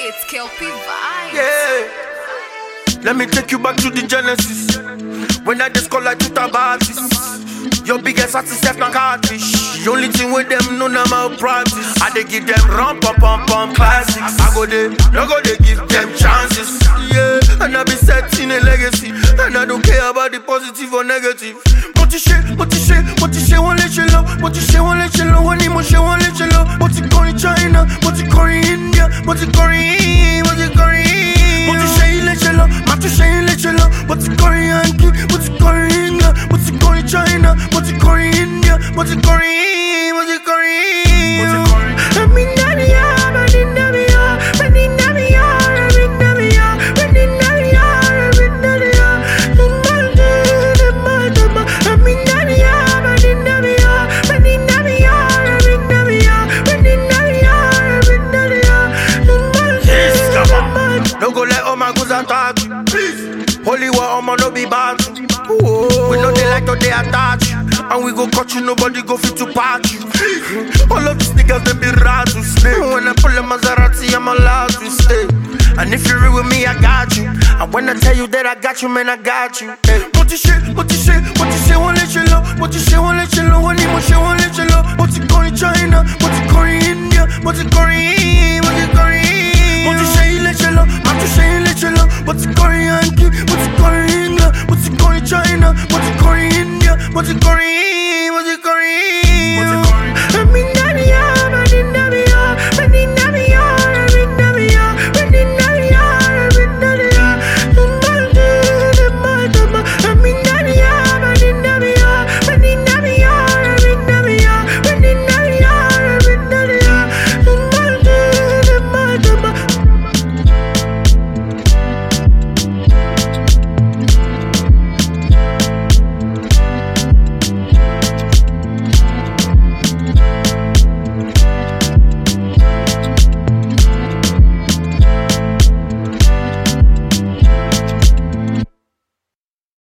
It's Kelpie Vibes. Yeah. Let me take you back to the Genesis. When I just call like two tabatis. Your biggest artist is not catfish. The only thing with them, no malpractice. I they give them rum pum pum pum classics. I go there, no go they give them chances. Yeah, and I be setting a legacy. And I don't care about the positive or negative. What you say, won't let you know. What you say, won't let you know. When you won't let you know. What you call in China, what you call in India, what you call in, what you call in. What you say, let you know. What you say, let you know. What you call in Yankee, what you call in England, what you call in China, what you call in India, what you call in, what you call in, what you call in. No go let all my goods attack you. Holy war, I'ma no be bad. We know they like to they attach you. And we go cut you, nobody go fit to patch you. All of these niggas, them be rad to stay. When I pull a Maserati, I'm allowed to stay. And if you're real with me, I got you. And when I tell you that I got you, man, I got you. Hey. What you say, won't let you know. What you say, won't let you know. When you won't let you know. What you call in China, what you call in India, what you call in, what you call in. What you say, let you know. What you say, let you know. What you call in Yankee, what you call in England, what you call in China, what you call in India, what you call in, what you call in.